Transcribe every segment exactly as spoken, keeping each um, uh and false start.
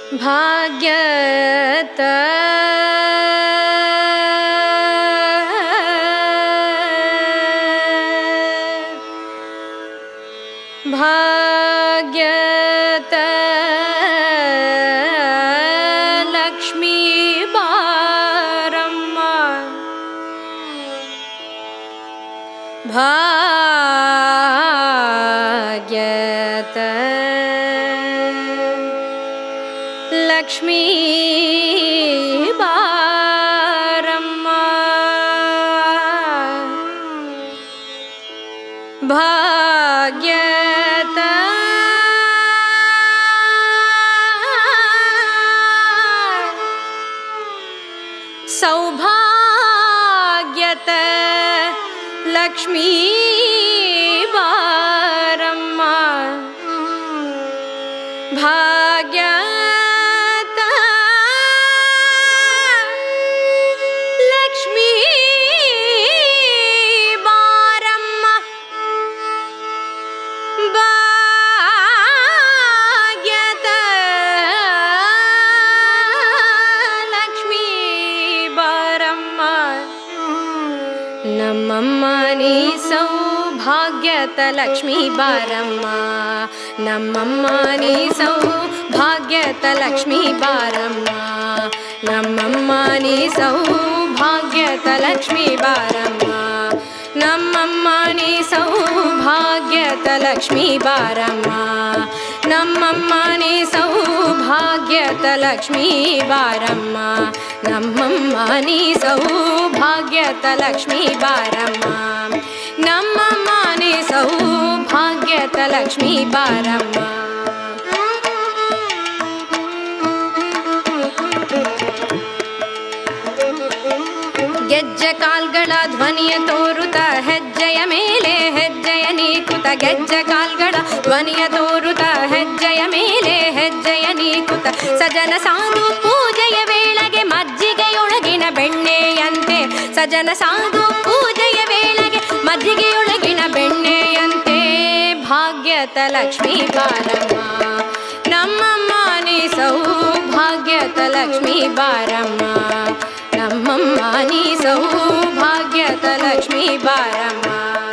ಭಾಗ್ಯತ ಭಾಗ್ಯತ ಲಕ್ಷ್ಮೀ ಬಾರಮ್ಮ ಭಾಗ್ಯತ ಲಕ್ಷ್ಮೀ ಬಾರಮ್ಮ ಭಾಗ್ಯತ ಸೌಭಾಗ್ಯತ ಲಕ್ಷ್ಮೀ ಬಾರಮ್ಮ ಭಾಗ್ಯತ ಲಕ್ಷ್ಮೀ ಬಾರಮ್ಮ ಭಾಗ್ಯತ ಲಕ್ಷ್ಮೀ ಬಾರಮ್ಮ ನಮ್ಮಮ್ಮ ನೀ ಸೌಭಾಗ್ಯತ ಲಕ್ಷ್ಮೀ ಬಾರಮ್ಮ ನಮ್ಮಮ್ಮ ನೀ ಸೌಭಾಗ್ಯತ ಲಕ್ಷ್ಮೀ ಬಾರಮ್ಮ ನಮ್ಮಮ್ಮ ನೀ ಸೌಭಾಗ್ಯತ ಲಕ್ಷ್ಮೀ ಬಾರಮ್ಮ ನಮ್ಮಮ್ಮ ನೀ ಸೌಭಾಗ್ಯತ ಲಕ್ಷ್ಮೀ ಬಾರಮ್ಮ ನಮ್ಮಮ್ಮ ನೀ ಸೌಭಾಗ್ಯತ ಲಕ್ಷ್ಮೀ ಬಾರಮ್ಮ ನಮ್ಮಮ್ಮ ನೀ ಸೌಭಾಗ್ಯತ ಲಕ್ಷ್ಮೀ ಬಾರಮ್ಮ ನಮ್ಮಮ್ಮ ನೀ ಸೌಭಾಗ್ಯತ ಲಕ್ಷ್ಮೀ ಬಾರಮ್ಮ ಗೆಜ್ಜೆ ಕಾಲ್ಗಳ ಧ್ವನಿಯ ತೋರುತ ಹೆಜ್ಜೆಯ ಮೇಲೆ ಹೆಜ್ಜೆಯ ನೀಕುತ ಗೆಜ್ಜೆ ಕಾಲ್ಗಳ ಧ್ವನಿಯ ತೋರುತ ಹೆಜ್ಜೆಯ ಮೇಲೆ ಹೆಜ್ಜೆಯ ನೀಕುತ ಸಜನ ಸಾಧು ಪೂಜೆಯ ವೇಳೆಗೆ ಮಜ್ಜಿಗೆಯೊಳಗಿನ ಬೆಣ್ಣೆಯಂತೆ ಸಜನ ಸಾಧು ಪೂಜೆಯ ವೇಳೆಗೆ ಮಜ್ಜಿಗೆಯೊಳಗಿನ ಬೆಣ್ಣೆಯಂತೆ ಭಾಗ್ಯತ ಲಕ್ಷ್ಮೀ ಬಾರಮ್ಮ ನಮ್ಮಮ್ಮ ನೀ ಸೌಭಾಗ್ಯತ ಲಕ್ಷ್ಮೀ ಬಾರಮ್ಮ ನಮ್ಮಮ್ಮ ನೀ ಸೌಭಾಗ್ಯತ ಲಕ್ಷ್ಮೀ ಬಾರಮ್ಮ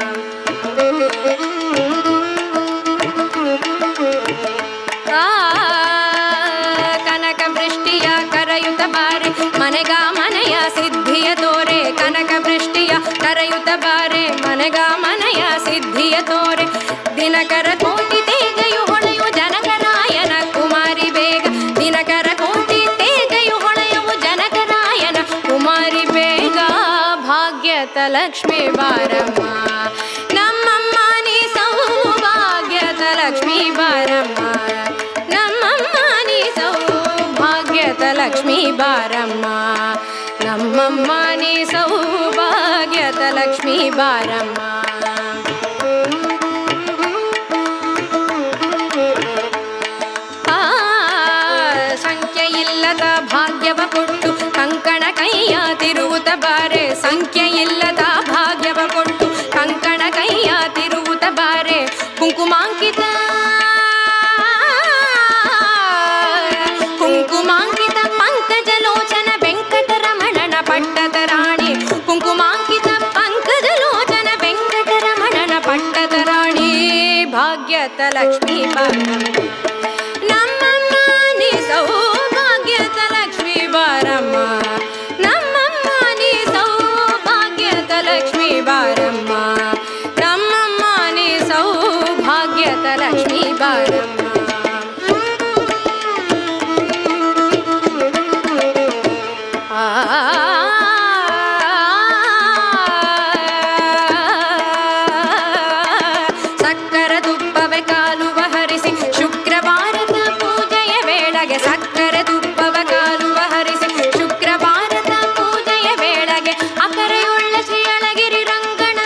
ಕನಕ ವೃಷ್ಟಿಯ ಕರೆಯುತ್ತ ಬಾರೆ ಮನೆಗ ಮನೆಯ ಸಿದ್ಧಿಯ ತೋರೆ ಕನಕ ವೃಷ್ಟಿಯ ಕರೆಯುತ್ತ ಬಾರೆ ಮನೆಗ ಮನೆಯ ಸಿದ್ಧಿಯ ತೋರೆ ದಿನಕರ ಕೋಟಿ ತೇಜಯು ಹೊಳೆಯು ಜನಕರಾಯನ ಕುಮಾರಿ ಬೇಗ ದಿನಕರ ಕೋಟಿ ತೇಜಯು ಹೊಳೆಯವು ಜನಕರಾಯನ ಕುಮಾರಿ ಬೇಗ ಭಾಗ್ಯತ ಲಕ್ಷ್ಮೀ ಬಾರಮ್ಮ ನಮ್ಮಮ್ಮ ನೀ ಸೌಭಾಗ್ಯತ ಲಕ್ಷ್ಮೀ ಬಾರಮ್ಮ ನಮ್ಮಮ್ಮ ನೀ ಸೌಭಾಗ್ಯತ ಲಕ್ಷ್ಮೀ ಬಾರಮ್ಮ ನಮ್ಮಮ್ಮ ನೀ ಸೌಭಾಗ್ಯತ ಲಕ್ಷ್ಮೀ ಬಾರಮ್ಮ ಸಂಖ್ಯೆಯಿಲ್ಲದ ಭಾಗ್ಯವ ಕೊಟ್ಟು ಕಂಕಣ ಕೈಯ ತಿರುವುತ ಬಾರೆ ಸಂಖ್ಯೆಯಿಲ್ಲದ ಭಾಗ್ಯವ ಕೊಟ್ಟು ಕಂಕಣ ಕೈಯ ತಿರುವುತ ಬಾರೆ ಕುಂಕುಮಾಂಕಿತ ಕುಂಕುಮಾಂಕಿತ ಪಂಕಜಲೋಚನ ವೆಂಕಟರಮಣನ ಪಟ್ಟದ ರಾಣಿ ಕುಂಕುಮಾಂಕಿತ ಪಂಕಜಲೋಚನ ವೆಂಕಟರಮಣನ ಪಟ್ಟದ ರಾಣಿ ಭಾಗ್ಯತ ಲಕ್ಷ್ಮೀ ಬಾರಮ್ಮ ನಮ್ಮಮ್ಮ ನೀ ಸೌಭಾಗ್ಯತ ಲಕ್ಷ್ಮೀ ಬಾರಮ್ಮ ನಮ್ಮಮ್ಮ ನೀ ಸೌಭಾಗ್ಯತ ಲಕ್ಷ್ಮೀ ಬಾರಮ್ಮ ನಮ್ಮಮ್ಮ ನೀ ಸೌಭಾಗ್ಯತ ಲಕ್ಷ್ಮೀ ಬಾರಮ್ಮ ಸಕ್ಕರ ತುಪ್ಪವೆ ಕಾಲುವ ಹರಿಸಿ ಶುಕ್ರವಾರದ ಪೂಜೆಯ ವೇಳೆಗೆ ಸಕ್ಕರ ತುಪ್ಪವ ಕಾಲುವ ಹರಿಸಿ ಶುಕ್ರವಾರದ ಪೂಜೆಯ ವೇಳೆಗೆ ಅಕರೆಯುಳ್ಳ ಶ್ರೀ ಅಳಗಿರಿ ರಂಗಣ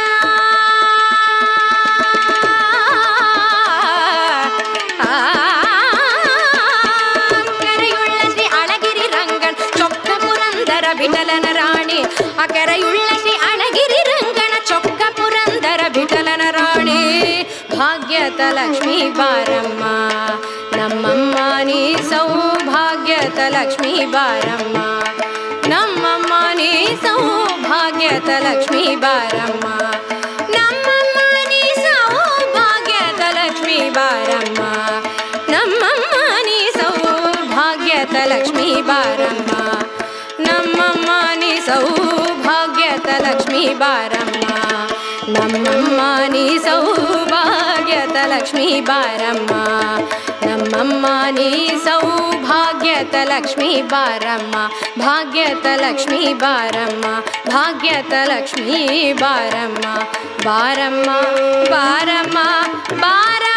ಅಕರೆಯುಳ್ಳ ಶ್ರೀ ಅಳಗಿರಿ ರಂಗಣ ಚೊಕ್ಕ ಪುರಂದರ ವಿಠಲನ ರಾಣಿ ಅಕರೆಯುಳ್ಳ ಶ್ರೀ ಅಳಗಿರಿ ರಂಗಣ ಚೊಕ್ಕ ಪುರಂದರ ವಿಠಲನ ರಾಣಿ ಭಾಗ್ಯತ ಲಕ್ಷ್ಮೀ ಬಾರಮ್ಮ ನಮ್ಮಮ್ಮ ನೀ ಸೌಭಾಗ್ಯದ ಲಕ್ಷ್ಮೀ ಬಾರಮ್ಮ ನಮ್ಮಮ್ಮ ನೀ ಸೌಭಾಗ್ಯದ ಲಕ್ಷ್ಮೀ ಬಾರಮ್ಮ ನಮ್ಮಮ್ಮ ನೀ ಸೌಭಾಗ್ಯದ ಲಕ್ಷ್ಮೀ ಬಾರಮ್ಮ ನಮ್ಮಮ್ಮ ನೀ ಸೌಭಾಗ್ಯದ ಲಕ್ಷ್ಮೀ ಬಾರಮ್ಮ ನಮ್ಮಮ್ಮ ನೀ ಸೌಭಾಗ್ಯದ ಲಕ್ಷ್ಮೀ ಬಾರಮ್ಮ ನಮ್ಮಮ್ಮ ನೀ ಸೌಭಾಗ್ಯದ ಲಕ್ಷ್ಮೀ ಬಾರಮ್ಮ ನಮ್ಮಮ್ಮ ನೀ ಸೌಭಾಗ್ಯದ ಲಕ್ಷ್ಮೀ ಬಾರಮ್ಮ ಭಾಗ್ಯದ ಲಕ್ಷ್ಮೀ ಬಾರಮ್ಮ ಭಾಗ್ಯದ ಲಕ್ಷ್ಮೀ ಬಾರಮ್ಮ ಬಾರಮ್ಮ ಬಾರಮ್ಮ ಬಾರ